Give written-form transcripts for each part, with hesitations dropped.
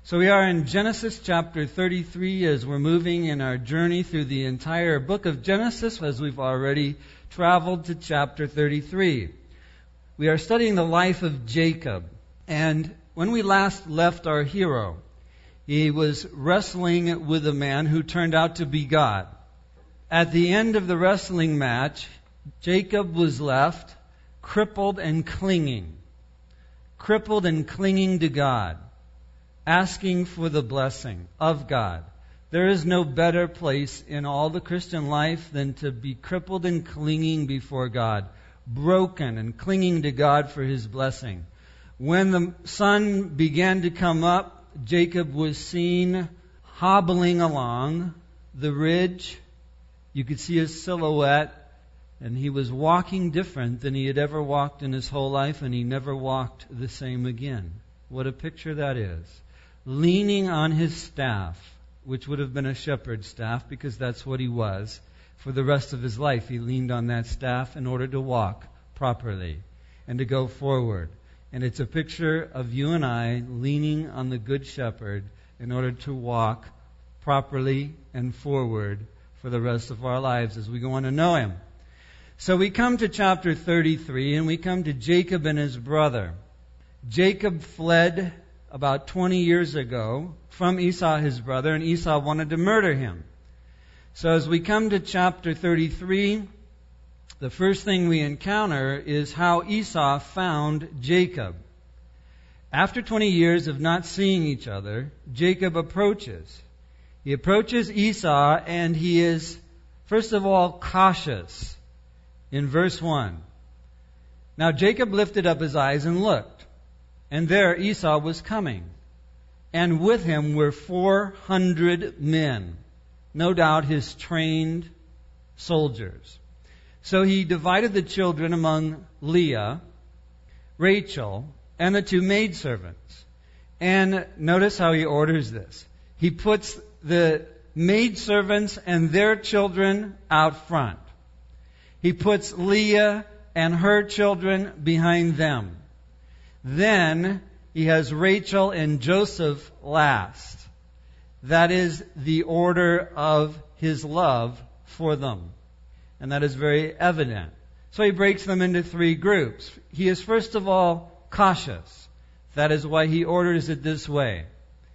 So we are in Genesis chapter 33 as we're moving in our journey through the entire book of Genesis, as we've already traveled to chapter 33. We are studying the life of Jacob. And when we last left our hero, he was wrestling with a man who turned out to be God. At the end of the wrestling match, Jacob was left crippled and clinging to God, asking for the blessing of God. There is no better place in all the Christian life than to be crippled and clinging before God, broken and clinging to God for His blessing. When the sun began to come up, Jacob was seen hobbling along the ridge. You could see his silhouette, and he was walking different than he had ever walked in his whole life, and he never walked the same again. What a picture that is. Leaning on his staff, which would have been a shepherd's staff, because that's what he was. For the rest of his life, he leaned on that staff in order to walk properly and to go forward. And it's a picture of you and I leaning on the Good Shepherd in order to walk properly and forward for the rest of our lives as we go on to know Him. So we come to chapter 33, and we come to Jacob and his brother. Jacob fled about 20 years ago from Esau, his brother, and Esau wanted to murder him. So as we come to chapter 33, the first thing we encounter is how Esau found Jacob. After 20 years of not seeing each other, Jacob approaches. He approaches Esau, and he is, first of all, cautious. In verse 1, now Jacob lifted up his eyes and looked, and there Esau was coming, and with him were 400 men, no doubt his trained soldiers. So he divided the children among Leah, Rachel, and the two maidservants. And notice how he orders this. He puts the maidservants and their children out front. He puts Leah and her children behind them. Then he has Rachel and Joseph last. That is the order of his love for them. And that is very evident. So he breaks them into three groups. He is first of all cautious. That is why he orders it this way.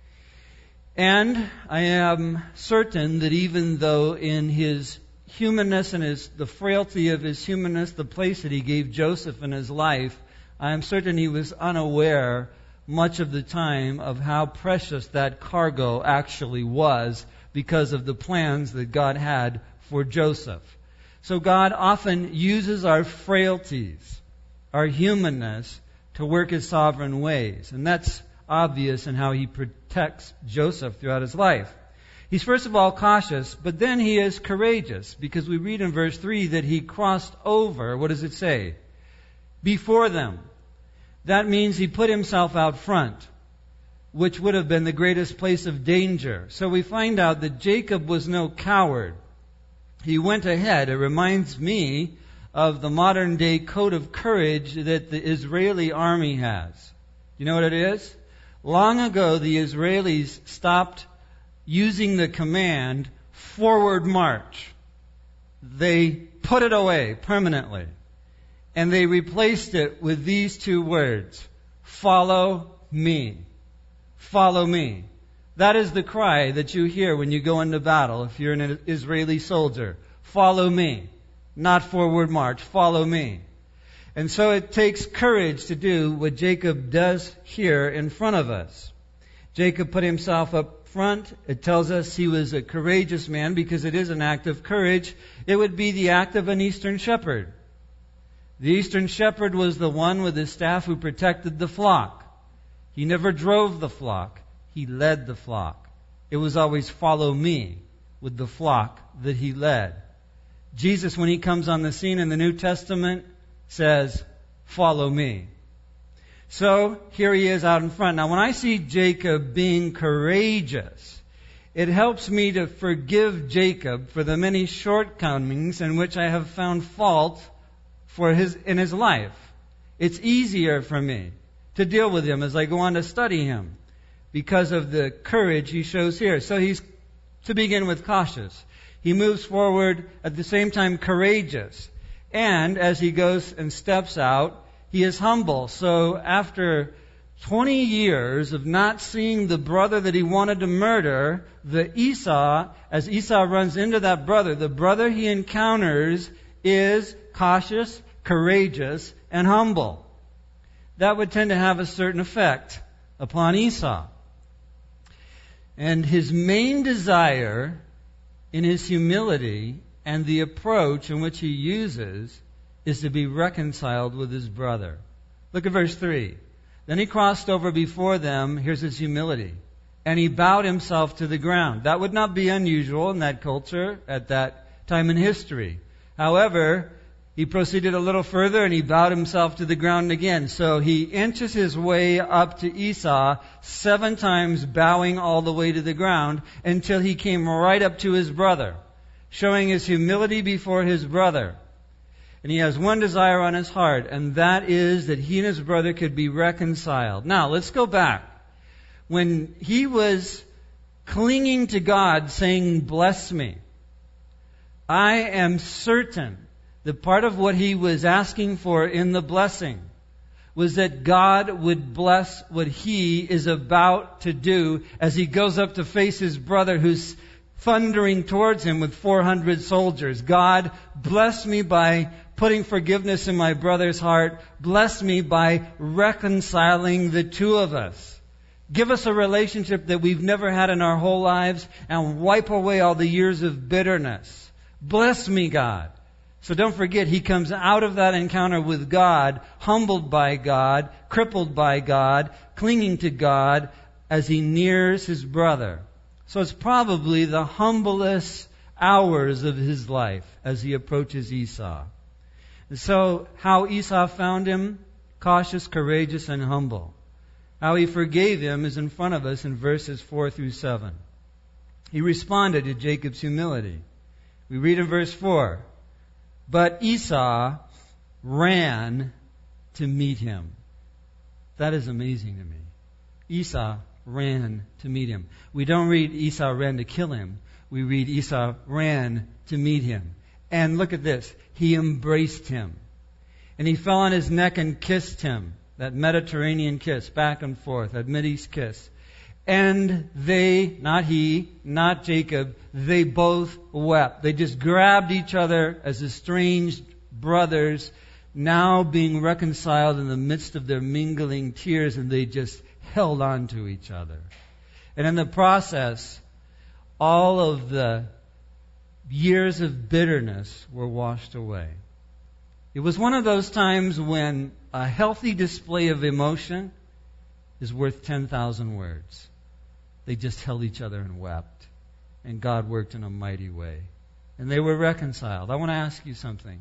And I am certain that even though in his humanness and the frailty of his humanness, the place that he gave Joseph in his life, I am certain he was unaware much of the time of how precious that cargo actually was because of the plans that God had for Joseph. So God often uses our frailties, our humanness, to work His sovereign ways. And that's obvious in how He protects Joseph throughout his life. He's first of all cautious, but then he is courageous, because we read in verse 3 that he crossed over, what does it say? Before them. That means he put himself out front, which would have been the greatest place of danger. So we find out that Jacob was no coward. He went ahead. It reminds me of the modern day code of courage that the Israeli army has. You know what it is? Long ago, the Israelis stopped using the command, forward march. They put it away permanently. And they replaced it with these two words, follow me. Follow me. That is the cry that you hear when you go into battle if you're an Israeli soldier. Follow me. Not forward march. Follow me. And so it takes courage to do what Jacob does here in front of us. Jacob put himself up front. It tells us he was a courageous man because it is an act of courage. It would be the act of an Eastern shepherd. The Eastern shepherd was the one with his staff who protected the flock. He never drove the flock. He led the flock. It was always follow me with the flock that he led. Jesus, when he comes on the scene in the New Testament, says, follow me. So here he is out in front. Now when I see Jacob being courageous, it helps me to forgive Jacob for the many shortcomings in which I have found fault in his life. It's easier for me to deal with him as I go on to study him. because of the courage he shows here. So he's, to begin with, cautious. He moves forward, at the same time courageous. And as he goes and steps out, he is humble. So after 20 years of not seeing the brother that he wanted to murder, as Esau runs into that brother, the brother he encounters is cautious, courageous, and humble. That would tend to have a certain effect upon Esau. And his main desire in his humility and the approach in which he uses is to be reconciled with his brother. Look at verse 3. Then he crossed over before them, here's his humility, and he bowed himself to the ground. That would not be unusual in that culture at that time in history. However, he proceeded a little further and he bowed himself to the ground again. So he inches his way up to Esau 7 times, bowing all the way to the ground until he came right up to his brother, showing his humility before his brother. And he has one desire on his heart, and that is that he and his brother could be reconciled. Now, let's go back. When he was clinging to God, saying, "Bless me," I am certain that part of what he was asking for in the blessing was that God would bless what he is about to do as he goes up to face his brother who's thundering towards him with 400 soldiers. God, bless me by putting forgiveness in my brother's heart. Bless me by reconciling the two of us. Give us a relationship that we've never had in our whole lives and wipe away all the years of bitterness. Bless me, God. So don't forget, he comes out of that encounter with God, humbled by God, crippled by God, clinging to God as he nears his brother. So it's probably the humblest hours of his life as he approaches Esau. And so how Esau found him? Cautious, courageous, and humble. How he forgave him is in front of us in verses 4 through 7. He responded to Jacob's humility. We read in verse 4, "But Esau ran to meet him." That is amazing to me. Esau ran to meet him. We don't read Esau ran to kill him. We read Esau ran to meet him. And look at this. He embraced him. And he fell on his neck and kissed him. That Mediterranean kiss, back and forth, that Mideast kiss. And they, not he, not Jacob, they both wept. They just grabbed each other as estranged brothers, now being reconciled in the midst of their mingling tears, and they just held on to each other. And in the process, all of the years of bitterness were washed away. It was one of those times when a healthy display of emotion is worth 10,000 words. They just held each other and wept. And God worked in a mighty way. And they were reconciled. I want to ask you something.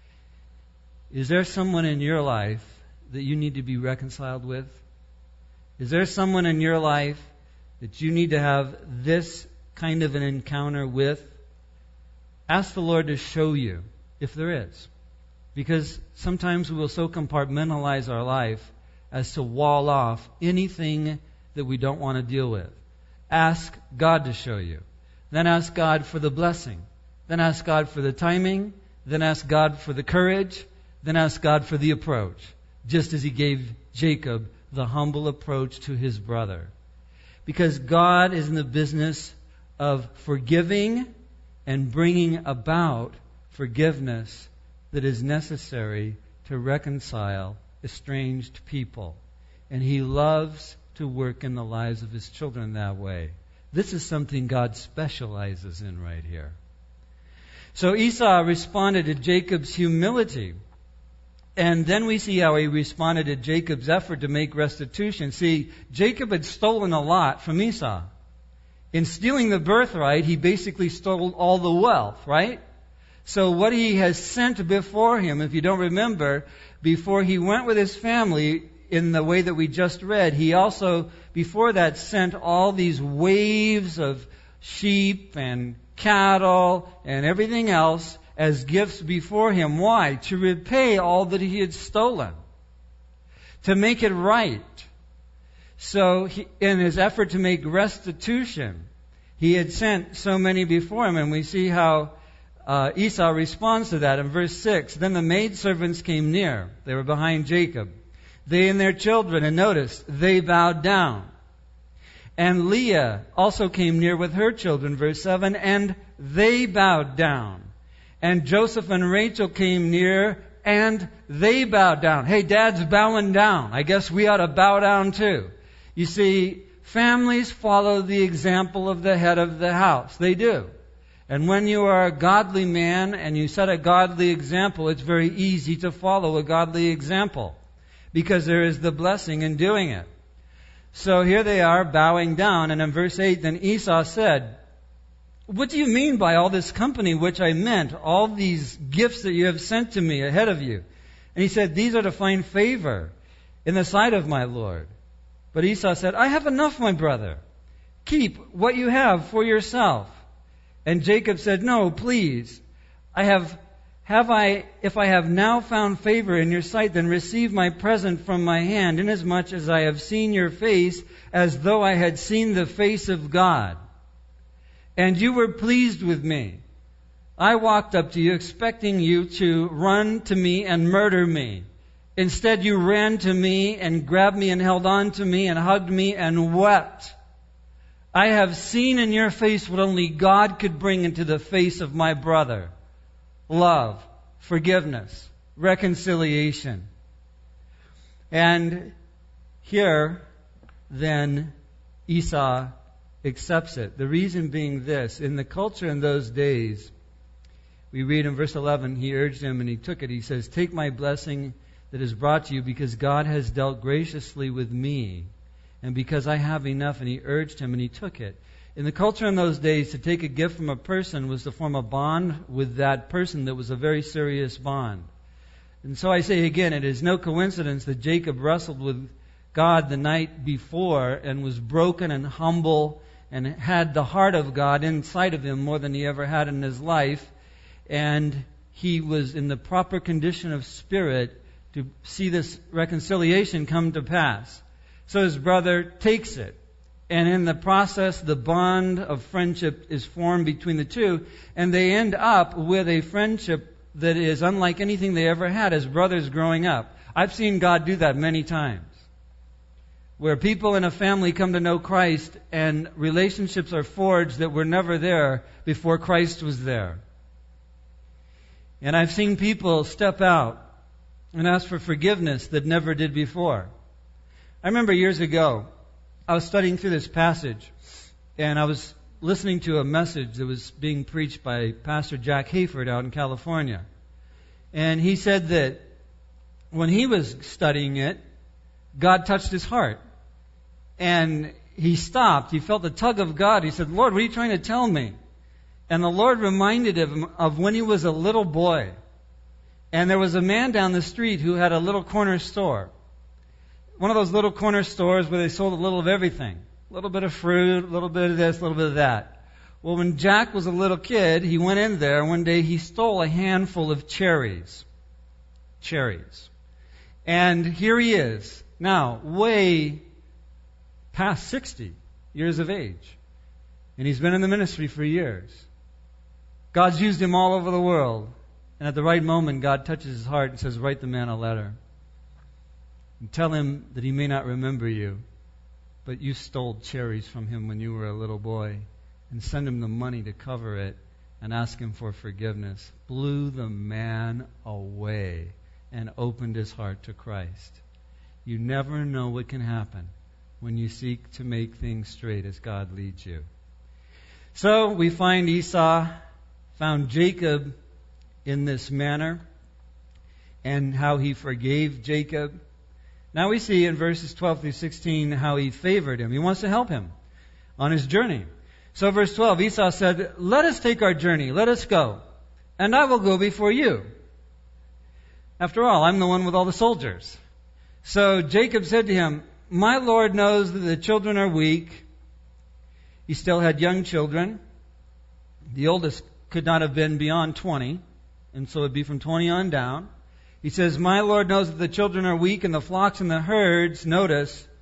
Is there someone in your life that you need to be reconciled with? Is there someone in your life that you need to have this kind of an encounter with? Ask the Lord to show you if there is. Because sometimes we will so compartmentalize our life as to wall off anything that we don't want to deal with. Ask God to show you. Then ask God for the blessing. Then ask God for the timing. Then ask God for the courage. Then ask God for the approach. Just as he gave Jacob the humble approach to his brother. Because God is in the business of forgiving and bringing about forgiveness that is necessary to reconcile estranged people. And he loves to work in the lives of his children that way. This is something God specializes in right here. So Esau responded to Jacob's humility. And then we see how he responded to Jacob's effort to make restitution. See, Jacob had stolen a lot from Esau. In stealing the birthright, he basically stole all the wealth, right? So what he has sent before him, if you don't remember, before he went with his family in the way that we just read, he also, before that, sent all these waves of sheep and cattle and everything else as gifts before him. Why? To repay all that he had stolen. To make it right. So in his effort to make restitution, he had sent so many before him, and we see how Esau responds to that in verse 6. Then the maidservants came near. They were behind Jacob. They and their children, and notice, they bowed down. And Leah also came near with her children, verse 7, and they bowed down. And Joseph and Rachel came near, and they bowed down. Hey, Dad's bowing down. I guess we ought to bow down too. You see, families follow the example of the head of the house. They do. And when you are a godly man and you set a godly example, it's very easy to follow a godly example, because there is the blessing in doing it. So here they are bowing down, and in verse 8, then Esau said, what do you mean by all this company which I meant, all these gifts that you have sent to me ahead of you? And he said, these are to find favor in the sight of my Lord. But Esau said, I have enough, my brother. Keep what you have for yourself. And Jacob said, no, please. If I have now found favor in your sight, then receive my present from my hand, inasmuch as I have seen your face, as though I had seen the face of God. And you were pleased with me. I walked up to you, expecting you to run to me and murder me. Instead, you ran to me and grabbed me and held on to me and hugged me and wept. I have seen in your face what only God could bring into the face of my brother. Love, forgiveness, reconciliation. And here, then, Esau accepts it. The reason being this: in the culture in those days, we read in verse 11, he urged him and he took it. He says, take my blessing that is brought to you, because God has dealt graciously with me, and because I have enough. And he urged him and he took it. In the culture in those days, to take a gift from a person was to form a bond with that person that was a very serious bond. And so I say again, it is no coincidence that Jacob wrestled with God the night before and was broken and humble and had the heart of God inside of him more than he ever had in his life. And he was in the proper condition of spirit to see this reconciliation come to pass. So his brother takes it. And in the process, the bond of friendship is formed between the two. And they end up with a friendship that is unlike anything they ever had as brothers growing up. I've seen God do that many times, where people in a family come to know Christ and relationships are forged that were never there before Christ was there. And I've seen people step out and ask for forgiveness that never did before. I remember years ago, I was studying through this passage, and I was listening to a message that was being preached by Pastor Jack Hayford out in California. And he said that when he was studying it, God touched his heart. And he stopped. He felt the tug of God. He said, Lord, what are you trying to tell me? And the Lord reminded him of when he was a little boy. And there was a man down the street who had a little corner store. One of those little corner stores where they sold a little of everything. A little bit of fruit, a little bit of this, a little bit of that. Well, when Jack was a little kid, he went in there. One day he stole a handful of cherries. Cherries. And here he is, now way past 60 years of age. And he's been in the ministry for years. God's used him all over the world. And at the right moment, God touches his heart and says, write the man a letter. And tell him that he may not remember you, but you stole cherries from him when you were a little boy. And send him the money to cover it and ask him for forgiveness. Blew the man away and opened his heart to Christ. You never know what can happen when you seek to make things straight as God leads you. So we find Esau found Jacob in this manner and how he forgave Jacob. Now we see in verses 12 through 16 how he favored him. He wants to help him on his journey. So verse 12, Esau said, let us take our journey, let us go, and I will go before you. After all, I'm the one with all the soldiers. So Jacob said to him, my Lord knows that the children are weak. He still had young children. The oldest could not have been beyond 20, and so it would be from 20 on down. He says, my Lord knows that the children are weak, and the flocks and the herds, notice,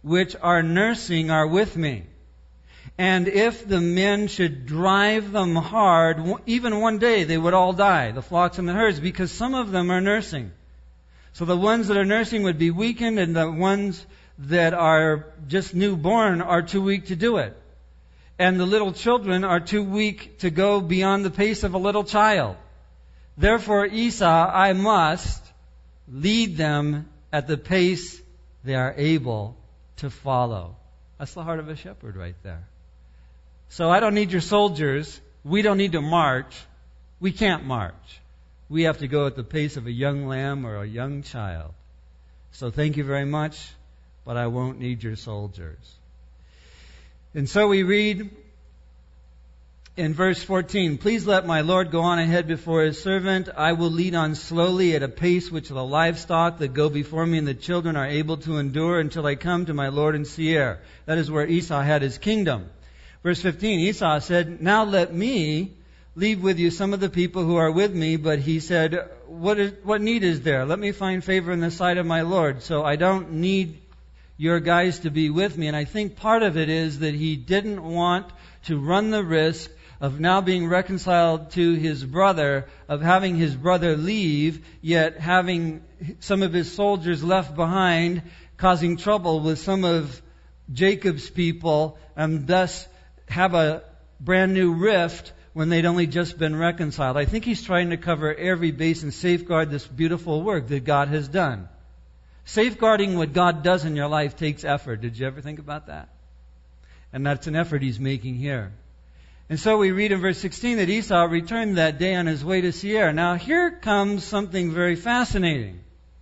which are nursing are with me. And if the men should drive them hard, even one day they would all die, the flocks and the herds, because some of them are nursing. So the ones that are nursing would be weakened, and the ones that are just newborn are too weak to do it. And the little children are too weak to go beyond the pace of a little child. Therefore, Esau, I must lead them at the pace they are able to follow. That's the heart of a shepherd right there. So I don't need your soldiers. We don't need to march. We can't march. We have to go at the pace of a young lamb or a young child. So thank you very much, but I won't need your soldiers. And so we read in verse 14, please let my Lord go on ahead before his servant. I will lead on slowly at a pace which the livestock that go before me and the children are able to endure until I come to my Lord in Seir. That is where Esau had his kingdom. Verse 15, Esau said, now let me leave with you some of the people who are with me. But he said, what need is there? Let me find favor in the sight of my Lord. So I don't need your guys to be with me. And I think part of it is that he didn't want to run the risk of now being reconciled to his brother, of having his brother leave, yet having some of his soldiers left behind, causing trouble with some of Jacob's people, and thus have a brand new rift when they'd only just been reconciled. I think he's trying to cover every base and safeguard this beautiful work that God has done. Safeguarding what God does in your life takes effort. Did you ever think about that? And that's an effort he's making here. And so we read in verse 16 that Esau returned that day on his way to Seir. Now here comes something very fascinating.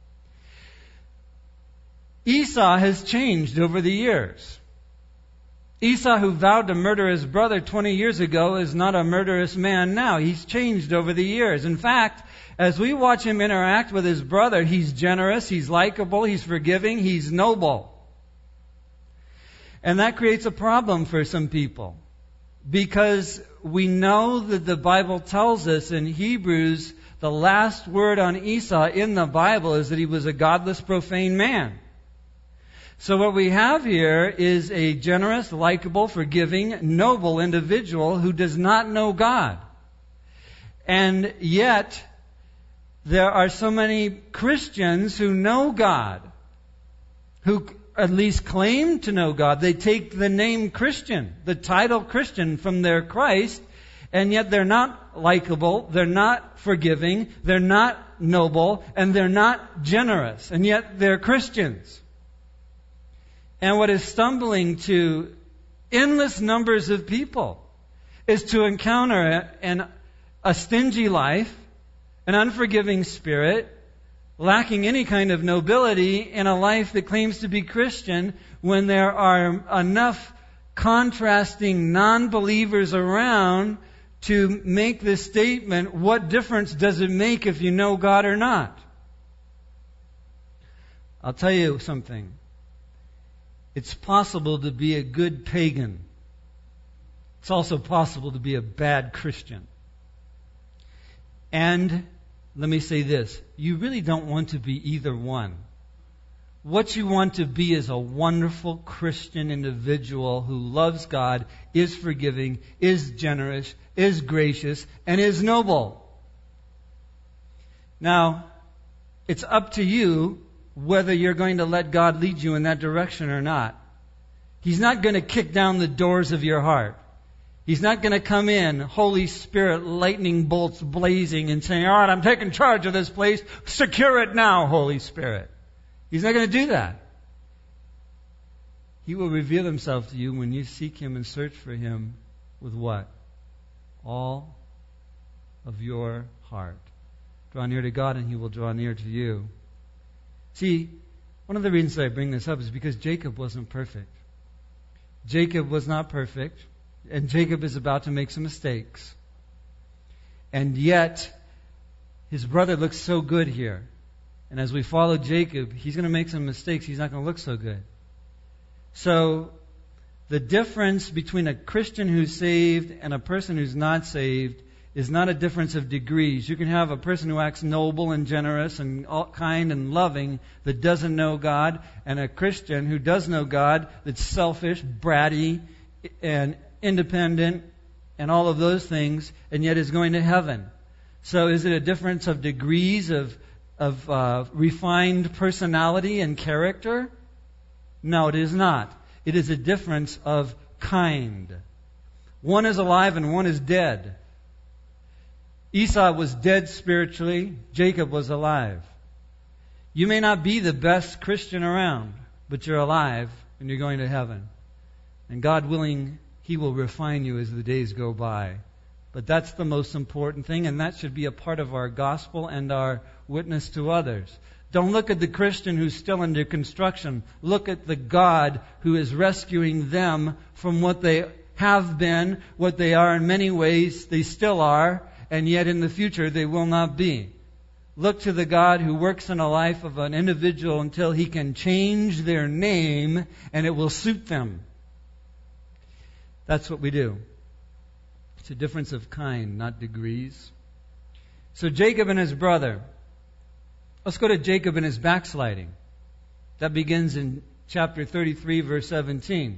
Esau has changed over the years. Esau, who vowed to murder his brother 20 years ago, is not a murderous man now. He's changed over the years. In fact, as we watch him interact with his brother, he's generous, he's likable, he's forgiving, he's noble. And that creates a problem for some people, because we know that the Bible tells us in Hebrews, the last word on Esau in the Bible is that he was a godless, profane man. So what we have here is a generous, likable, forgiving, noble individual who does not know God. And yet, there are so many Christians who know God, who at least claim to know God. They take the name Christian, the title Christian, from their Christ, and yet they're not likable, they're not forgiving, they're not noble, and they're not generous, and yet they're Christians. And what is stumbling to endless numbers of people is to encounter a stingy life, an unforgiving spirit, lacking any kind of nobility in a life that claims to be Christian, when there are enough contrasting non-believers around to make this statement, what difference does it make if you know God or not? I'll tell you something. It's possible to be a good pagan. It's also possible to be a bad Christian. And let me say this, you really don't want to be either one. What you want to be is a wonderful Christian individual who loves God, is forgiving, is generous, is gracious, and is noble. Now, it's up to you whether you're going to let God lead you in that direction or not. He's not going to kick down the doors of your heart. He's not going to come in, Holy Spirit, lightning bolts blazing, and saying, all right, I'm taking charge of this place. Secure it now, Holy Spirit. He's not going to do that. He will reveal himself to you when you seek him and search for him with what? All of your heart. Draw near to God and he will draw near to you. See, one of the reasons I bring this up is because Jacob wasn't perfect. Jacob was not perfect, and Jacob is about to make some mistakes. And yet, his brother looks so good here. And as we follow Jacob, he's going to make some mistakes. He's not going to look so good. So, the difference between a Christian who's saved and a person who's not saved is not a difference of degrees. You can have a person who acts noble and generous and kind and loving that doesn't know God, and a Christian who does know God that's selfish, bratty, and independent, and all of those things, and yet is going to heaven. So is it a difference of degrees of refined personality and character? No, it is not. It is a difference of kind. One is alive and one is dead. Esau was dead spiritually. Jacob was alive. You may not be the best Christian around, but you're alive and you're going to heaven. And God willing, He will refine you as the days go by. But that's the most important thing, and that should be a part of our gospel and our witness to others. Don't look at the Christian who's still under construction. Look at the God who is rescuing them from what they have been, what they are in many ways, they still are, and yet in the future they will not be. Look to the God who works in the life of an individual until He can change their name and it will suit them. That's what we do. It's a difference of kind, not degrees. So Jacob and his brother. Let's go to Jacob and his backsliding. That begins in chapter 33, verse 17.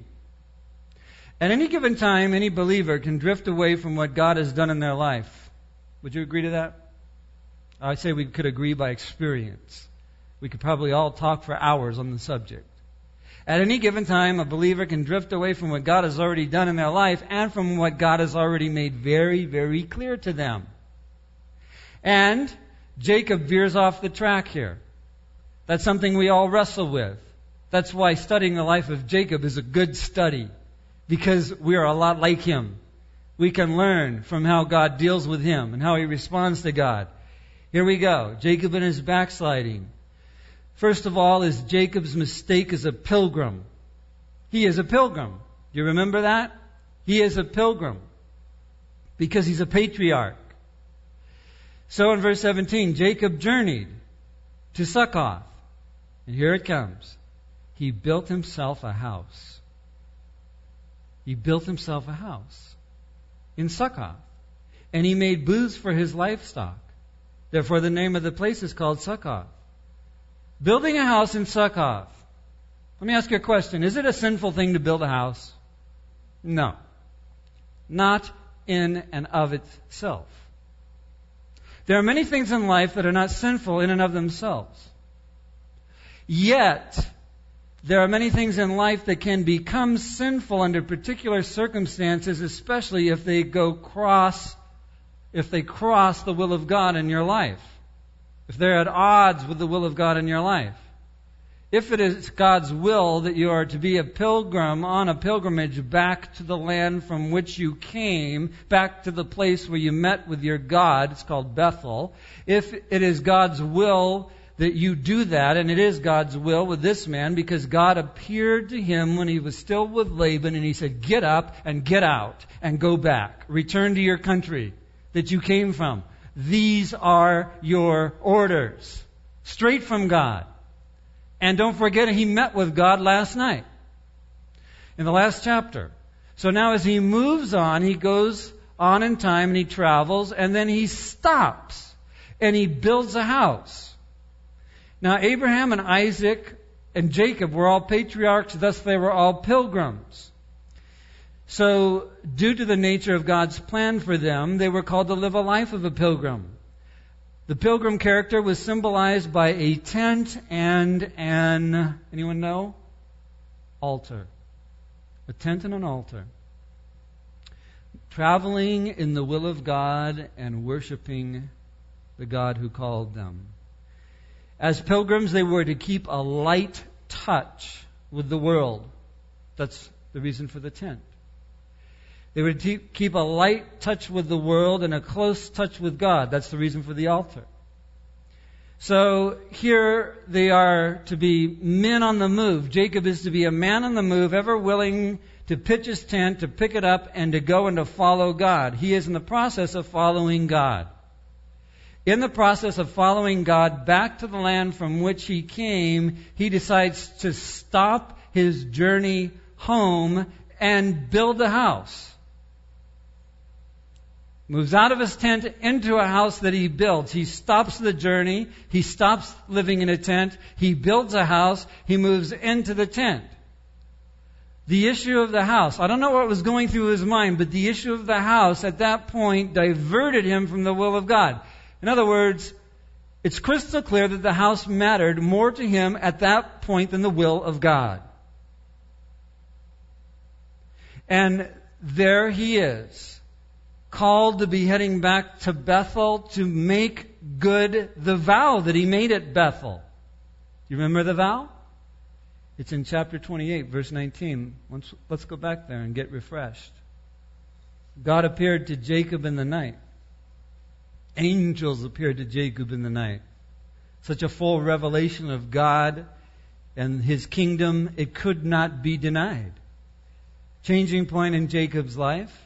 At any given time, any believer can drift away from what God has done in their life. Would you agree to that? I'd say we could agree by experience. We could probably all talk for hours on the subject. At any given time, a believer can drift away from what God has already done in their life and from what God has already made very, very clear to them. And Jacob veers off the track here. That's something we all wrestle with. That's why studying the life of Jacob is a good study, because we are a lot like him. We can learn from how God deals with him and how he responds to God. Here we go. Jacob and his backsliding. First of all is Jacob's mistake as a pilgrim. He is a pilgrim. Do you remember that? He is a pilgrim because he's a patriarch. So in verse 17, Jacob journeyed to Succoth. And here it comes. He built himself a house. He built himself a house in Succoth. And he made booths for his livestock. Therefore the name of the place is called Succoth. Building a house in Succoth. Let me ask you a question. Is it a sinful thing to build a house? No. Not in and of itself. There are many things in life that are not sinful in and of themselves. Yet, there are many things in life that can become sinful under particular circumstances, especially if they cross the will of God in your life. If they're at odds with the will of God in your life. If it is God's will that you are to be a pilgrim on a pilgrimage back to the land from which you came, back to the place where you met with your God, it's called Bethel. If it is God's will that you do that, and it is God's will with this man, because God appeared to him when he was still with Laban, and he said, get up and get out and go back. Return to your country that you came from. These are your orders. Straight from God. And don't forget, he met with God last night. In the last chapter. So now as he moves on, he goes on in time and he travels, and then he stops and he builds a house. Now Abraham and Isaac and Jacob were all patriarchs, thus they were all pilgrims. So, due to the nature of God's plan for them, they were called to live a life of a pilgrim. The pilgrim character was symbolized by a tent and anyone know? Altar. A tent and an altar. Traveling in the will of God and worshiping the God who called them. As pilgrims, they were to keep a light touch with the world. That's the reason for the tent. They were to keep a light touch with the world and a close touch with God. That's the reason for the altar. So here they are to be men on the move. Jacob is to be a man on the move, ever willing to pitch his tent, to pick it up, and to go and to follow God. He is in the process of following God. In the process of following God back to the land from which he came, he decides to stop his journey home and build a house. Moves out of his tent into a house that he builds. He stops the journey. He stops living in a tent. He builds a house. He moves into the tent. The issue of the house. I don't know what was going through his mind, but the issue of the house at that point diverted him from the will of God. In other words, it's crystal clear that the house mattered more to him at that point than the will of God. And there he is, called to be heading back to Bethel to make good the vow that he made at Bethel. You remember the vow? It's in chapter 28, verse 19. Let's go back there and get refreshed. God appeared to Jacob in the night. Angels appeared to Jacob in the night. Such a full revelation of God and His kingdom, it could not be denied. Changing point in Jacob's life.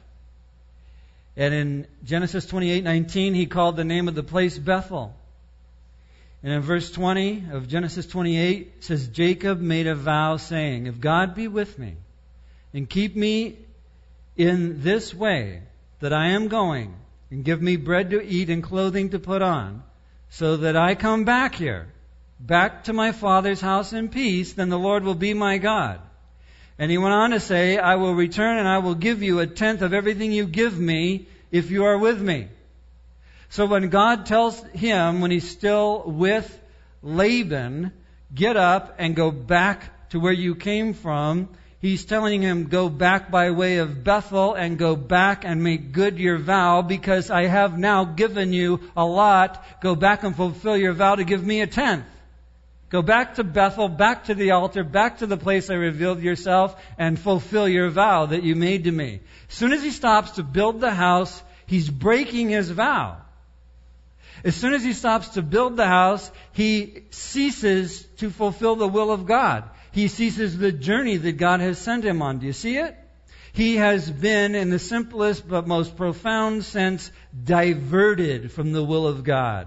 And in Genesis 28:19, he called the name of the place Bethel. And in verse 20 of Genesis 28, it says, Jacob made a vow saying, if God be with me and keep me in this way that I am going, and give me bread to eat and clothing to put on, so that I come back here, back to my father's house in peace, then the Lord will be my God. And he went on to say, I will return and I will give you 1/10 of everything you give me if you are with me. So when God tells him, when he's still with Laban, get up and go back to where you came from, he's telling him, go back by way of Bethel and go back and make good your vow, because I have now given you a lot. Go back and fulfill your vow to give me 1/10. Go back to Bethel, back to the altar, back to the place I revealed yourself, and fulfill your vow that you made to me. As soon as he stops to build the house, he's breaking his vow. As soon as he stops to build the house, he ceases to fulfill the will of God. He ceases the journey that God has sent him on. Do you see it? He has been, in the simplest but most profound sense, diverted from the will of God.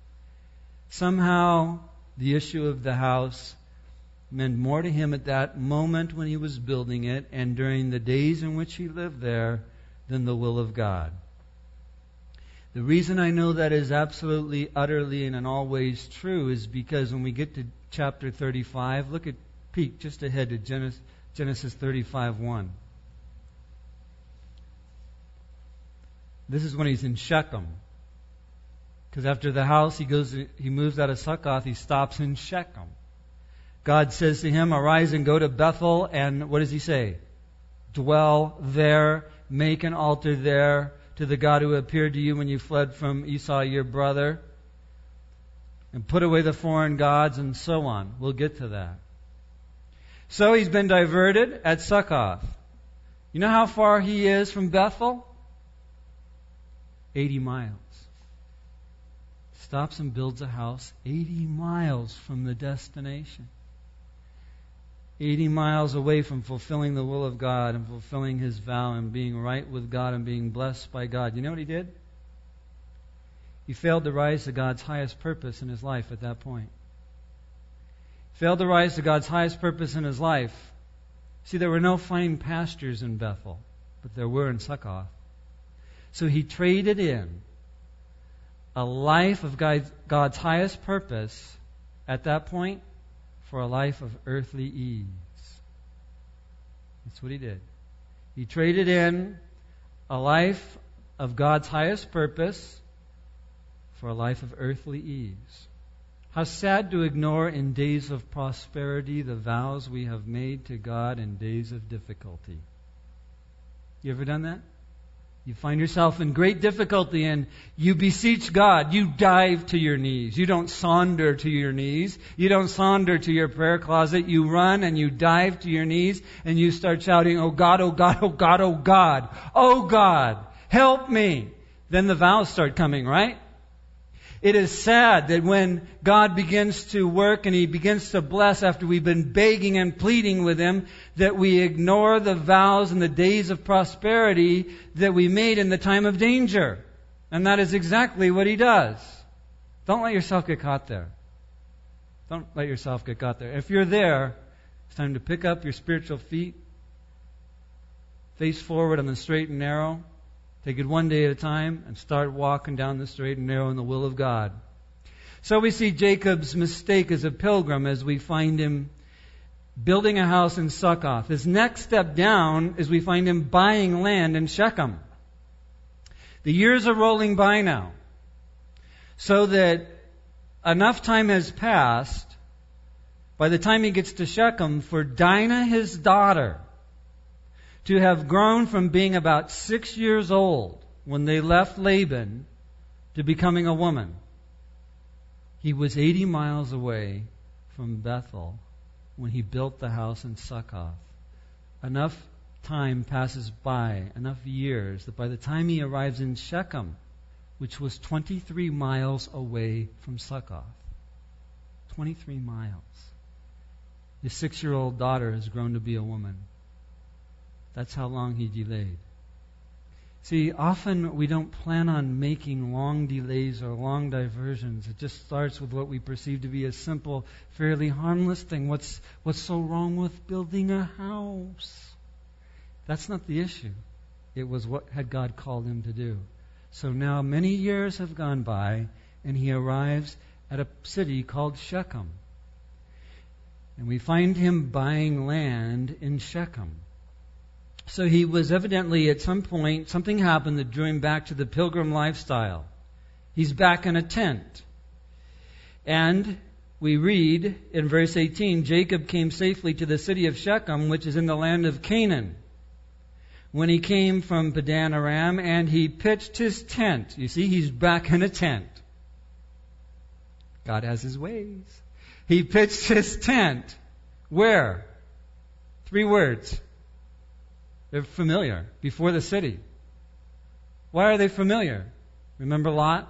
Somehow, the issue of the house meant more to him at that moment when he was building it and during the days in which he lived there than the will of God. The reason I know that is absolutely, utterly, and in all ways true is because when we get to chapter 35, peek just ahead to Genesis 35:1. This is when he's in Shechem. Because after the house, he moves out of Succoth, he stops in Shechem. God says to him, arise and go to Bethel, and what does he say? Dwell there, make an altar there to the God who appeared to you when you fled from Esau, your brother, and put away the foreign gods, and so on. We'll get to that. So he's been diverted at Succoth. You know how far he is from Bethel? 80 miles. Stops and builds a house 80 miles from the destination. 80 miles away from fulfilling the will of God and fulfilling his vow and being right with God and being blessed by God. You know what he did? He failed to rise to God's highest purpose in his life at that point. Failed to rise to God's highest purpose in his life. See, there were no fine pastures in Bethel, but there were in Succoth. So he traded in a life of God's highest purpose at that point for a life of earthly ease. That's what he did. He traded in a life of God's highest purpose for a life of earthly ease. How sad to ignore in days of prosperity the vows we have made to God in days of difficulty. You ever done that? You find yourself in great difficulty and you beseech God. You dive to your knees. You don't saunter to your knees. You don't saunter to your prayer closet. You run and you dive to your knees and you start shouting, oh God, oh God, oh God, oh God, oh God, help me. Then the vows start coming, right? It is sad that when God begins to work and He begins to bless after we've been begging and pleading with Him, that we ignore the vows and the days of prosperity that we made in the time of danger. And that is exactly what He does. Don't let yourself get caught there. Don't let yourself get caught there. If you're there, it's time to pick up your spiritual feet, face forward on the straight and narrow, Take it one day at a time and start walking down the straight and narrow in the will of God. So we see Jacob's mistake as a pilgrim as we find him building a house in Succoth. His next step down is we find him buying land in Shechem. The years are rolling by now, so that enough time has passed by the time he gets to Shechem for Dinah, his daughter, to have grown from being about 6 years old when they left Laban to becoming a woman. He was 80 miles away from Bethel when he built the house in Succoth. Enough time passes by, enough years, that by the time he arrives in Shechem, which was 23 miles away from Succoth, 23 miles, his 6-year-old daughter has grown to be a woman. That's how long he delayed. See, often we don't plan on making long delays or long diversions. It just starts with what we perceive to be a simple, fairly harmless thing. What's so wrong with building a house? That's not the issue. It was what had God called him to do. So now many years have gone by, and he arrives at a city called Shechem. And we find him buying land in Shechem. So he was evidently, at some point, something happened that drew him back to the pilgrim lifestyle. He's back in a tent. And we read in verse 18, Jacob came safely to the city of Shechem, which is in the land of Canaan, when he came from Padan Aram, and he pitched his tent. You see, he's back in a tent. God has his ways. He pitched his tent. Where? 3 words. They're familiar. Before the city. Why are they familiar? Remember Lot?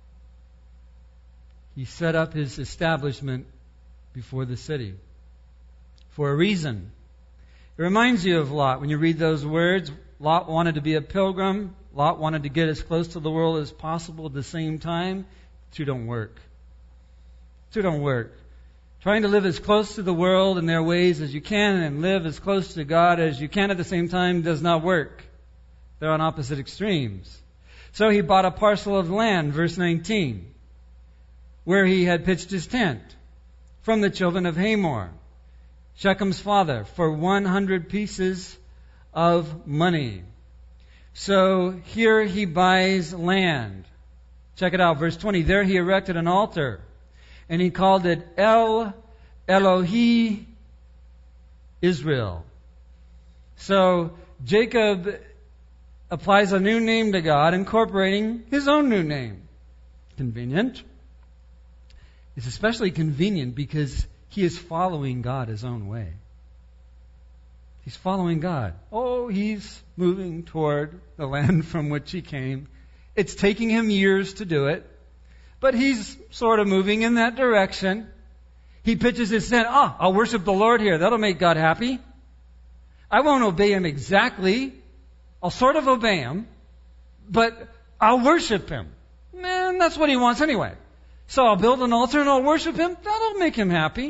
He set up his establishment before the city. For a reason. It reminds you of Lot. When you read those words, Lot wanted to be a pilgrim. Lot wanted to get as close to the world as possible at the same time. The two don't work. The two don't work. Trying to live as close to the world and their ways as you can and live as close to God as you can at the same time does not work. They're on opposite extremes. So he bought a parcel of land, verse 19, where he had pitched his tent from the children of Hamor, Shechem's father, for 100 pieces of money. So here he buys land. Check it out, verse 20. There he erected an altar, and he called it El Elohi Israel. So Jacob applies a new name to God, incorporating his own new name. Convenient. It's especially convenient because he is following God his own way. He's following God. Oh, he's moving toward the land from which he came. It's taking him years to do it, but he's sort of moving in that direction. He pitches his tent. I'll worship the Lord here. That'll make God happy. I won't obey him exactly. I'll sort of obey him, but I'll worship him. Man, that's what he wants anyway. So I'll build an altar and I'll worship him. That'll make him happy.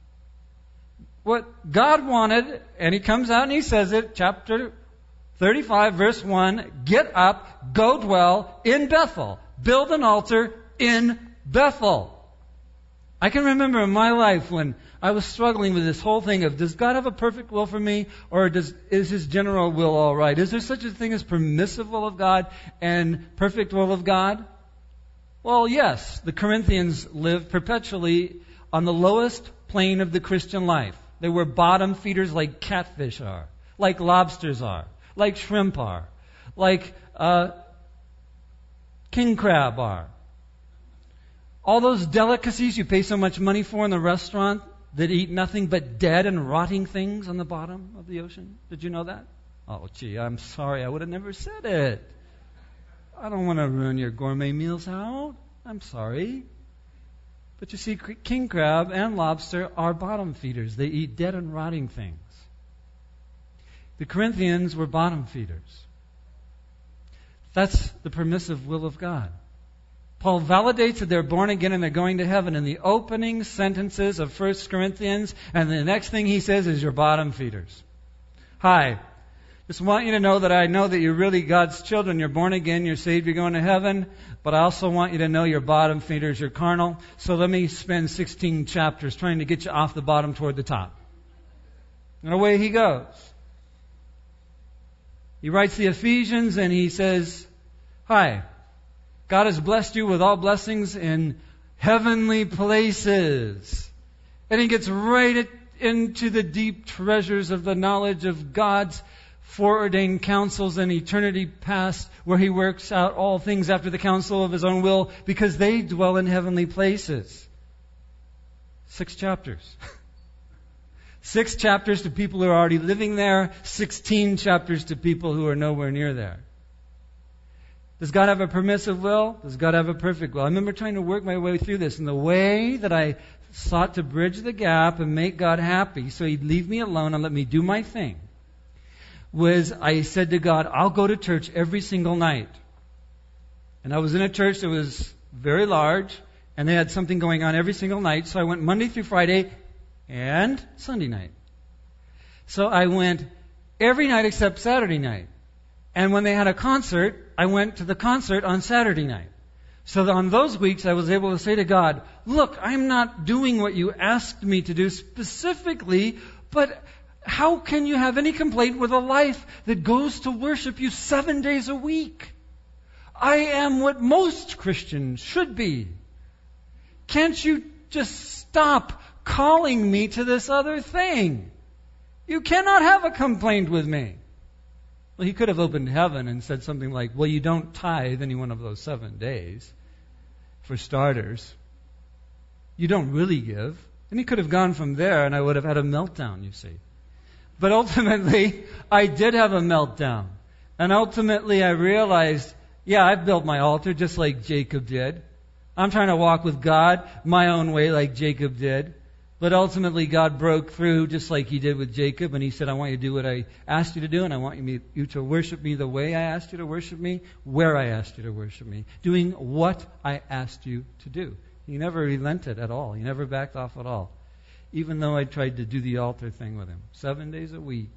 What God wanted, and he comes out and he says it, chapter 35, verse 1, get up, go dwell in Bethel. Build an altar in Bethel. I can remember in my life when I was struggling with this whole thing of, does God have a perfect will for me, or is his general will all right? Is there such a thing as permissive will of God and perfect will of God? Well, yes, the Corinthians lived perpetually on the lowest plane of the Christian life. They were bottom feeders like catfish are, like lobsters are, like shrimp are, like king crab are. All those delicacies you pay so much money for in the restaurant that eat nothing but dead and rotting things on the bottom of the ocean. Did you know that? Oh, gee, I'm sorry. I would have never said it. I don't want to ruin your gourmet meals out. I'm sorry. But you see, king crab and lobster are bottom feeders. They eat dead and rotting things. The Corinthians were bottom feeders. That's the permissive will of God. Paul validates that they're born again and they're going to heaven in the opening sentences of 1 Corinthians, and the next thing he says is, you're bottom feeders. Hi, Just want you to know that I know that you're really God's children. You're born again, you're saved, you're going to heaven. But I also want you to know you're bottom feeders, you're carnal. So let me spend 16 chapters trying to get you off the bottom toward the top. And away he goes. He writes the Ephesians and he says, hi, God has blessed you with all blessings in heavenly places. And he gets right into the deep treasures of the knowledge of God's foreordained counsels in eternity past, where he works out all things after the counsel of his own will, because they dwell in heavenly places. 6 chapters. 6 chapters to people who are already living there, 16 chapters to people who are nowhere near there. Does God have a permissive will? Does God have a perfect will? I remember trying to work my way through this, and the way that I sought to bridge the gap and make God happy so he'd leave me alone and let me do my thing was I said to God, I'll go to church every single night. And I was in a church that was very large, and they had something going on every single night, so I went Monday through Friday and Sunday night. So I went every night except Saturday night. And when they had a concert, I went to the concert on Saturday night. So on those weeks, I was able to say to God, look, I'm not doing what you asked me to do specifically, but how can you have any complaint with a life that goes to worship you 7 days a week? I am what most Christians should be. Can't you just stop calling me to this other thing? You cannot have a complaint with me. Well, he could have opened heaven and said something like, well, you don't tithe any one of those 7 days, for starters. You don't really give. And he could have gone from there, and I would have had a meltdown, you see. But ultimately, I did have a meltdown. And ultimately, I realized, yeah, I built my altar just like Jacob did. I'm trying to walk with God my own way like Jacob did. But ultimately, God broke through just like he did with Jacob. And he said, I want you to do what I asked you to do. And I want you to worship me the way I asked you to worship me, where I asked you to worship me, doing what I asked you to do. He never relented at all. He never backed off at all. Even though I tried to do the altar thing with him. 7 days a week.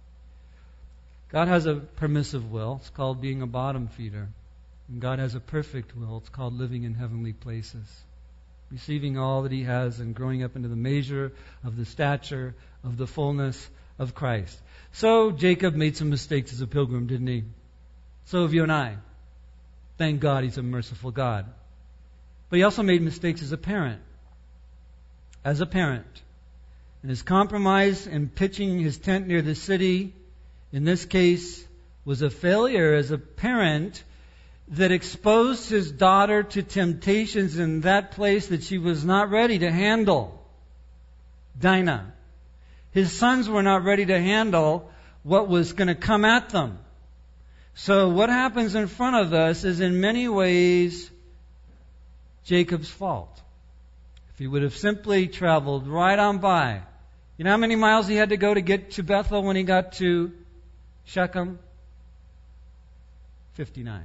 God has a permissive will. It's called being a bottom feeder. And God has a perfect will. It's called living in heavenly places. Receiving all that he has and growing up into the measure of the stature of the fullness of Christ. So Jacob made some mistakes as a pilgrim, didn't he? So have you and I. Thank God he's a merciful God. But he also made mistakes as a parent. As a parent. And his compromise in pitching his tent near the city, in this case, was a failure as a parent that exposed his daughter to temptations in that place that she was not ready to handle. Dinah. His sons were not ready to handle what was going to come at them. So what happens in front of us is in many ways Jacob's fault. If he would have simply traveled right on by. You know how many miles he had to go to get to Bethel when he got to Shechem? 59.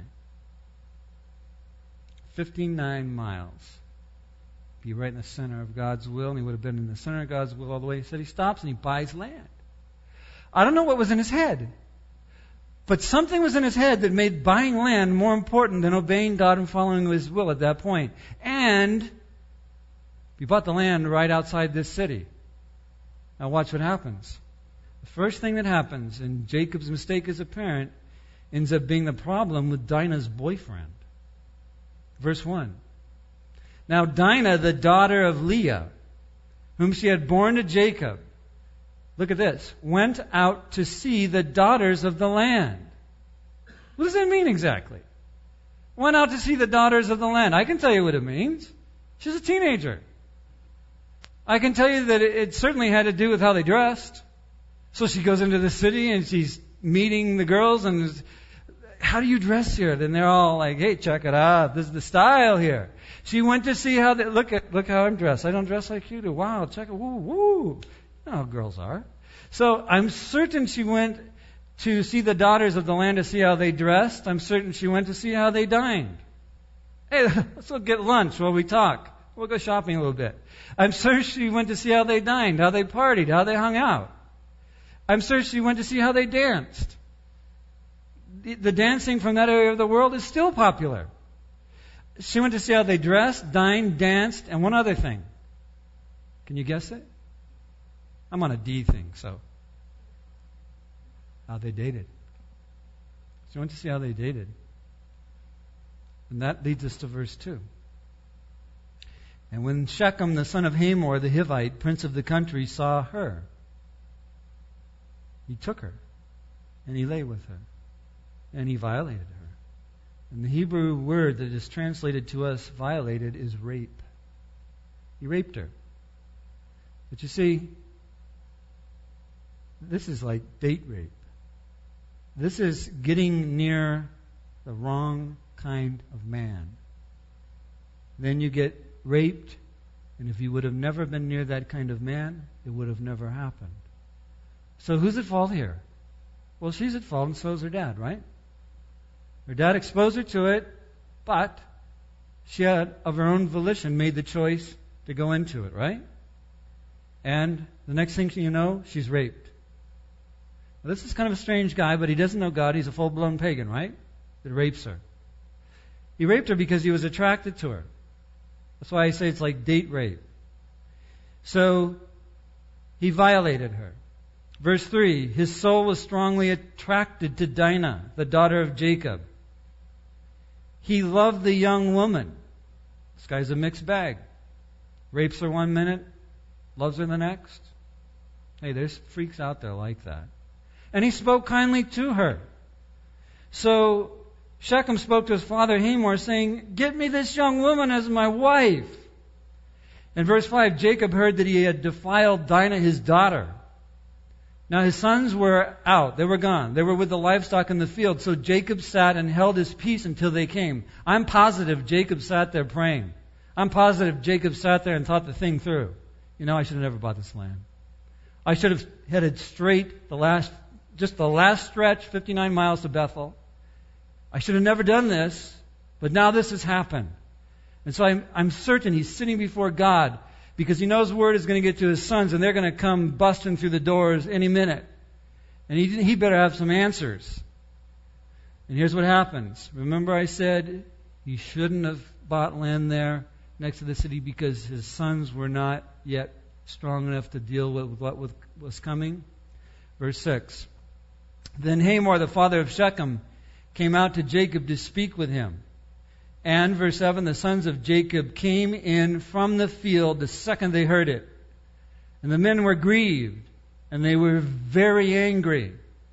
59 miles. Be right in the center of God's will, and he would have been in the center of God's will all the way. He said he stops and he buys land. I don't know what was in his head, but something was in his head that made buying land more important than obeying God and following his will at that point. And he bought the land right outside this city. Now watch what happens. The first thing that happens in Jacob's mistake as a parent ends up being the problem with Dinah's boyfriend. Verse 1. Now Dinah, the daughter of Leah, whom she had borne to Jacob, look at this, went out to see the daughters of the land. What does that mean exactly? Went out to see the daughters of the land. I can tell you what it means. She's a teenager. I can tell you that it certainly had to do with how they dressed. So she goes into the city and she's meeting the girls and how do you dress here? Then they're all like, hey, check it out. This is the style here. She went to see how they, look how I'm dressed. I don't dress like you do. Wow, check it. Woo, woo. You know how girls are. So I'm certain she went to see the daughters of the land to see how they dressed. I'm certain she went to see how they dined. Hey, let's go get lunch while we talk. We'll go shopping a little bit. I'm sure she went to see how they dined, how they partied, how they hung out. I'm sure she went to see how they danced. the dancing from that area of the world is still popular. She went to see how they dressed, dined, danced, and one other thing. Can you guess it? I'm on a D thing, so. How they dated. She went to see how they dated. And that leads us to verse 2. And when Shechem, the son of Hamor, the Hivite, prince of the country, saw her, he took her, and he lay with her, and he violated her. And the Hebrew word that is translated to us violated is rape. He raped her. But you see, this is like date rape. This is getting near the wrong kind of man. Then you get raped, and if you would have never been near that kind of man, it would have never happened. So who's at fault here? Well, she's at fault, and so is her dad, right? Her dad exposed her to it, but she had, of her own volition, made the choice to go into it, right? And the next thing you know, she's raped. Now, this is kind of a strange guy, but he doesn't know God. He's a full-blown pagan, right? That rapes her. He raped her because he was attracted to her. That's why I say it's like date rape. So, he violated her. Verse 3, his soul was strongly attracted to Dinah, the daughter of Jacob. He loved the young woman. This guy's a mixed bag. Rapes her one minute, loves her the next. Hey, there's freaks out there like that. And he spoke kindly to her. So Shechem spoke to his father Hamor, saying, "Get me this young woman as my wife." In verse 5, Jacob heard that he had defiled Dinah, his daughter. Now his sons were out. They were gone. They were with the livestock in the field. So Jacob sat and held his peace until they came. I'm positive Jacob sat there praying. I'm positive Jacob sat there and thought the thing through. You know, I should have never bought this land. I should have headed straight the last stretch, 59 miles to Bethel. I should have never done this, but now this has happened. And so I'm certain he's sitting before God because he knows word is going to get to his sons and they're going to come busting through the doors any minute. And he better have some answers. And here's what happens. Remember I said he shouldn't have bought land there next to the city because his sons were not yet strong enough to deal with what was coming? Verse 6. Then Hamor, the father of Shechem, came out to Jacob to speak with him. And, verse 7, the sons of Jacob came in from the field the second they heard it. And the men were grieved, and they were very angry,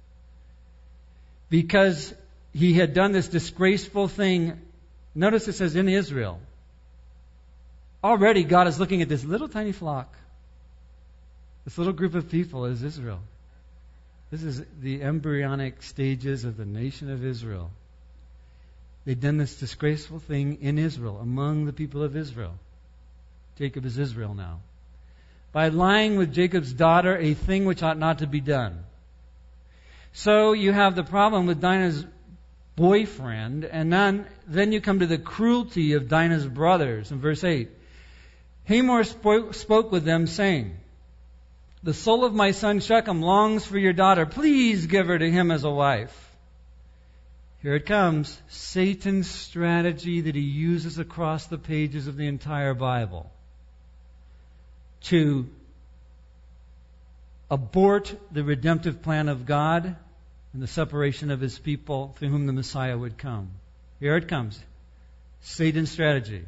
because he had done this disgraceful thing. Notice it says in Israel. Already God is looking at this little tiny flock. This little group of people is Israel. This is the embryonic stages of the nation of Israel. They've done this disgraceful thing in Israel, among the people of Israel. Jacob is Israel now. By lying with Jacob's daughter, a thing which ought not to be done. So you have the problem with Dinah's boyfriend, and then you come to the cruelty of Dinah's brothers. In verse 8, Hamor spoke with them, saying, "The soul of my son Shechem longs for your daughter. Please give her to him as a wife." Here it comes, Satan's strategy that he uses across the pages of the entire Bible to abort the redemptive plan of God and the separation of his people through whom the Messiah would come. Here it comes, Satan's strategy.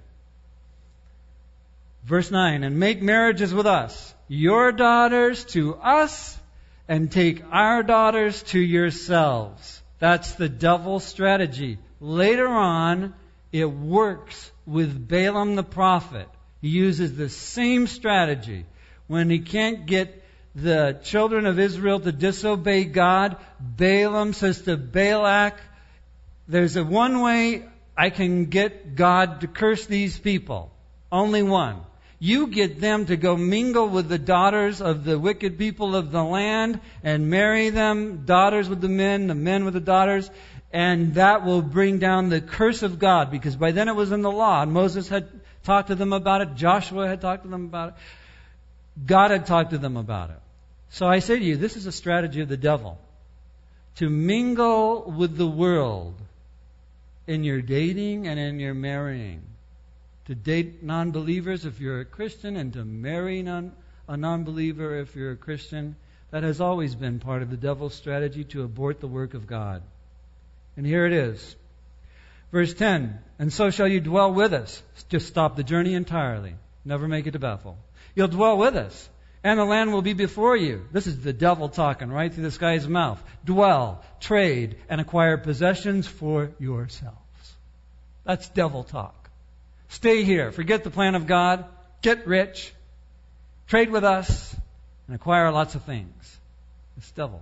Verse 9, and make marriages with us, your daughters to us, and take our daughters to yourselves. That's the devil's strategy. Later on, it works with Balaam the prophet. He uses the same strategy. When he can't get the children of Israel to disobey God, Balaam says to Balak, there's one way I can get God to curse these people. Only one. You get them to go mingle with the daughters of the wicked people of the land and marry them, daughters with the men with the daughters, and that will bring down the curse of God, because by then it was in the law, and Moses had talked to them about it, Joshua had talked to them about it, God had talked to them about it. So I say to you, this is a strategy of the devil to mingle with the world in your dating and in your marrying. To date non-believers if you're a Christian, and to marry a non-believer if you're a Christian. That has always been part of the devil's strategy to abort the work of God. And here it is. Verse 10, and so shall you dwell with us. Just stop the journey entirely. Never make it to Bethel. You'll dwell with us, and the land will be before you. This is the devil talking right through this guy's mouth. Dwell, trade, and acquire possessions for yourselves. That's devil talk. Stay here. Forget the plan of God. Get rich. Trade with us, and acquire lots of things. It's devil.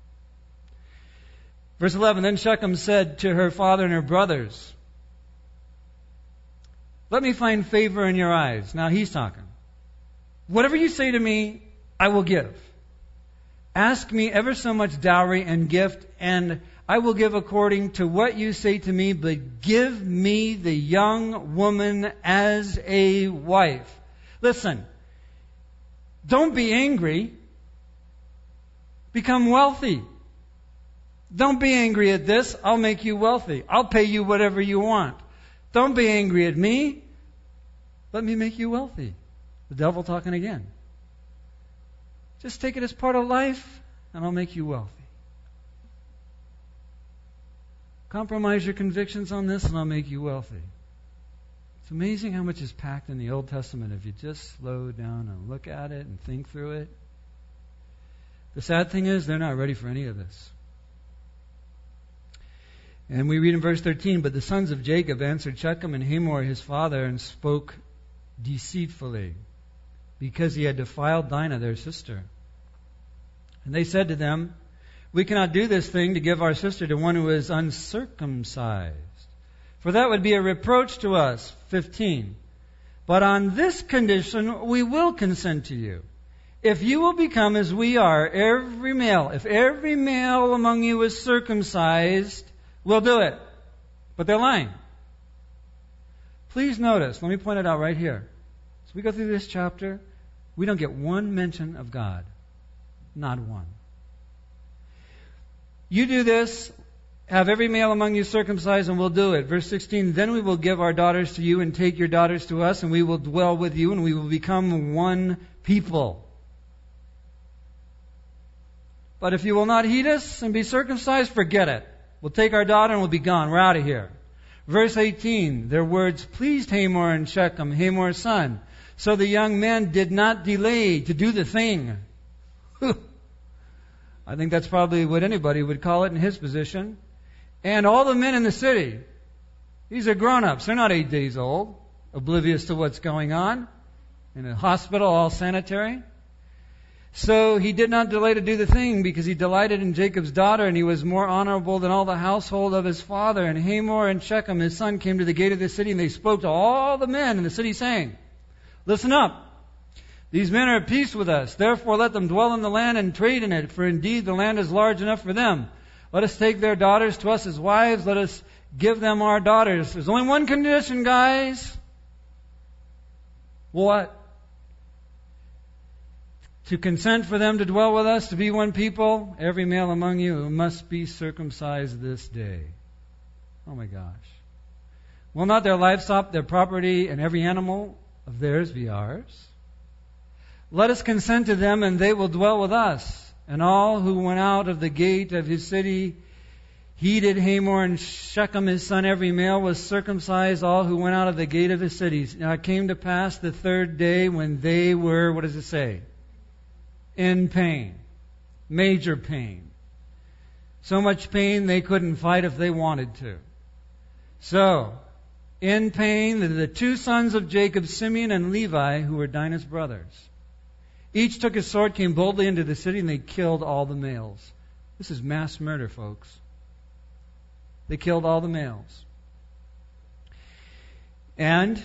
Verse 11, then Shechem said to her father and her brothers, let me find favor in your eyes. Now he's talking. Whatever you say to me, I will give. Ask me ever so much dowry and gift, and I will give according to what you say to me, but give me the young woman as a wife. Listen, don't be angry. Become wealthy. Don't be angry at this. I'll make you wealthy. I'll pay you whatever you want. Don't be angry at me. Let me make you wealthy. The devil talking again. Just take it as part of life, and I'll make you wealthy. Compromise your convictions on this, and I'll make you wealthy. It's amazing how much is packed in the Old Testament if you just slow down and look at it and think through it. The sad thing is, they're not ready for any of this. And we read in verse 13, but the sons of Jacob answered Shechem and Hamor his father and spoke deceitfully, because he had defiled Dinah their sister. And they said to them, we cannot do this thing to give our sister to one who is uncircumcised, for that would be a reproach to us. 15. But on this condition we will consent to you. If you will become as we are, if every male among you is circumcised, we'll do it. But they're lying. Please notice, let me point it out right here. As we go through this chapter, we don't get one mention of God. Not one. You do this, have every male among you circumcised, and we'll do it. Verse 16, then we will give our daughters to you and take your daughters to us, and we will dwell with you, and we will become one people. But if you will not heed us and be circumcised, forget it. We'll take our daughter and we'll be gone. We're out of here. Verse 18, their words pleased Hamor and Shechem, Hamor's son. So the young man did not delay to do the thing. I think that's probably what anybody would call it in his position. And all the men in the city, these are grown-ups. They're not 8 days old, oblivious to what's going on. In a hospital, all sanitary. So he did not delay to do the thing, because he delighted in Jacob's daughter, and he was more honorable than all the household of his father. And Hamor and Shechem, his son, came to the gate of the city, and they spoke to all the men in the city, saying, listen up. These men are at peace with us. Therefore let them dwell in the land and trade in it, for indeed the land is large enough for them. Let us take their daughters to us as wives. Let us give them our daughters. There's only one condition, guys. What? To consent for them to dwell with us, to be one people, every male among you must be circumcised this day. Oh my gosh. Will not their livestock, their property, and every animal of theirs be ours? Let us consent to them, and they will dwell with us. And all who went out of the gate of his city heeded Hamor and Shechem his son. Every male was circumcised, all who went out of the gate of his cities. Now it came to pass the third day when they were, what does it say? In pain. Major pain. So much pain they couldn't fight if they wanted to. So, in pain, the two sons of Jacob, Simeon and Levi, who were Dinah's brothers, each took his sword, came boldly into the city, and they killed all the males. This is mass murder, folks. They killed all the males. And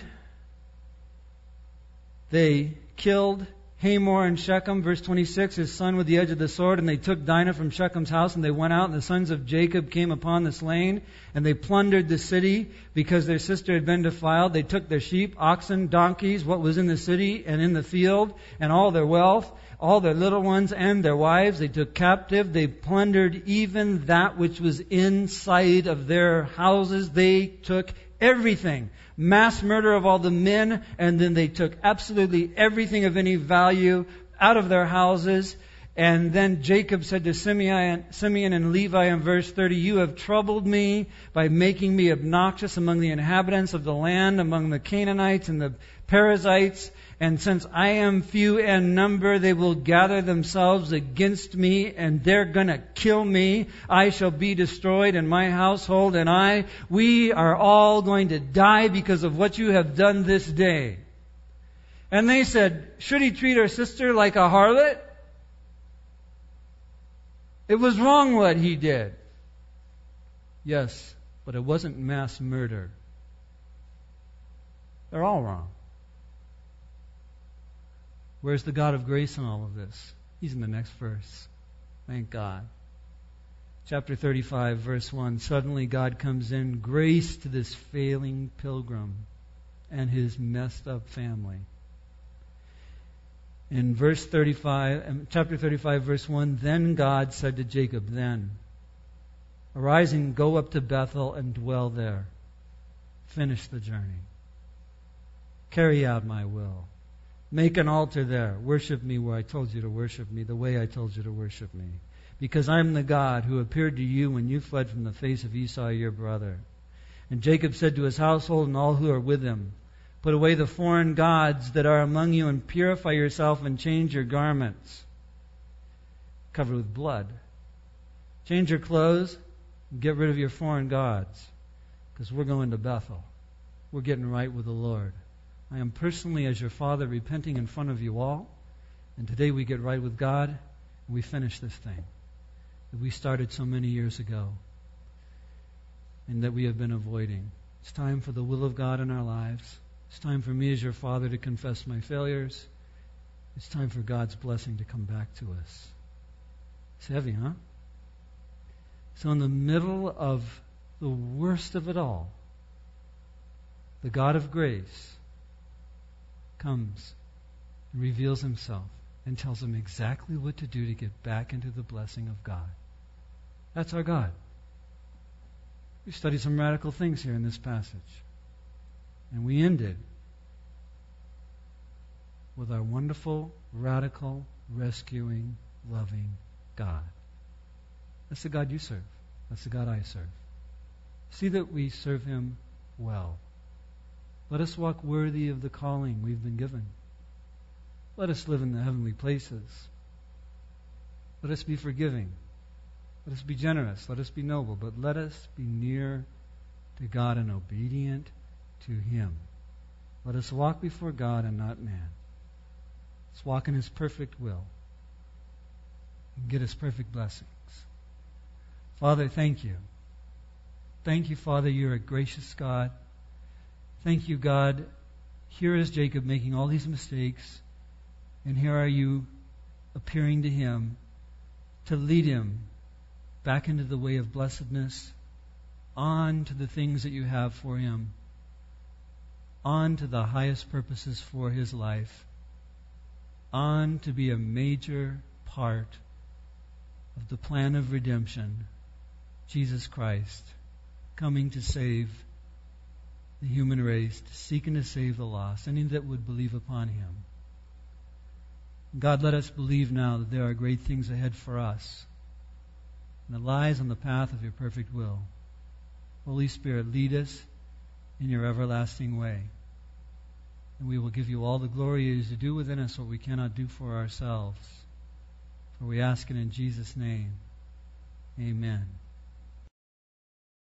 they killed Hamor and Shechem, verse 26, his son with the edge of the sword, and they took Dinah from Shechem's house, and they went out, and the sons of Jacob came upon the slain, and they plundered the city, because their sister had been defiled. They took their sheep, oxen, donkeys, what was in the city and in the field, and all their wealth, all their little ones and their wives. They took captive. They plundered even that which was inside of their houses. They took everything. Mass murder of all the men, and then they took absolutely everything of any value out of their houses. And then Jacob said to Simeon and Levi in verse 30, "You have troubled me by making me obnoxious among the inhabitants of the land, among the Canaanites and the Perizzites. And since I am few in number, they will gather themselves against me, and they're going to kill me. I shall be destroyed, and my household and we are all going to die because of what you have done this day." And they said, "Should he treat our sister like a harlot? It was wrong what he did." Yes, but it wasn't mass murder. They're all wrong. Where's the God of grace in all of this? He's in the next verse. Thank God. Chapter 35, verse 1. Suddenly God comes in, grace to this failing pilgrim and his messed up family. In chapter 35, verse 1, then God said to Jacob, "Arise and go up to Bethel and dwell there. Finish the journey. Carry out my will. Make an altar there. Worship me where I told you to worship me, the way I told you to worship me. Because I'm the God who appeared to you when you fled from the face of Esau your brother." And Jacob said to his household and all who are with him, "Put away the foreign gods that are among you and purify yourself and change your garments covered with blood. Change your clothes and get rid of your foreign gods, because we're going to Bethel. We're getting right with the Lord. I am personally, as your father, repenting in front of you all. And today we get right with God and we finish this thing that we started so many years ago and that we have been avoiding. It's time for the will of God in our lives. It's time for me as your father to confess my failures. It's time for God's blessing to come back to us." It's heavy, huh? So in the middle of the worst of it all, the God of grace comes and reveals himself and tells him exactly what to do to get back into the blessing of God. That's our God. We studied some radical things here in this passage. And we ended with our wonderful, radical, rescuing, loving God. That's the God you serve. That's the God I serve. See that we serve him well. Let us walk worthy of the calling we've been given. Let us live in the heavenly places. Let us be forgiving. Let us be generous. Let us be noble. But let us be near to God and obedient to him. Let us walk before God and not man. Let's walk in his perfect will and get his perfect blessings. Father, thank you. Thank you, Father, you're a gracious God. Thank you, God. Here is Jacob making all these mistakes, and here are you appearing to him to lead him back into the way of blessedness, on to the things that you have for him, on to the highest purposes for his life, on to be a major part of the plan of redemption, Jesus Christ coming to save the human race, to seek and to save the lost, any that would believe upon him. God, let us believe now that there are great things ahead for us, and it lies on the path of your perfect will. Holy Spirit, lead us in your everlasting way, and we will give you all the glory as to do within us what we cannot do for ourselves. For we ask it in Jesus' name. Amen.